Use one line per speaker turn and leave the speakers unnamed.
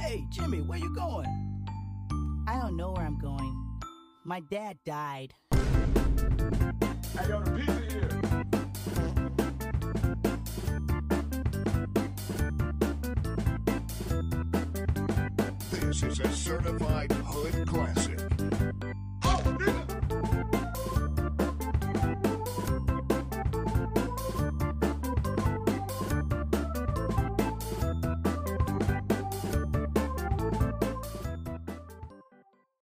Hey, Jimmy, where you going?
I don't know where I'm going. My dad died.
Hey, yo, the pizza here.
This is a certified hood classic.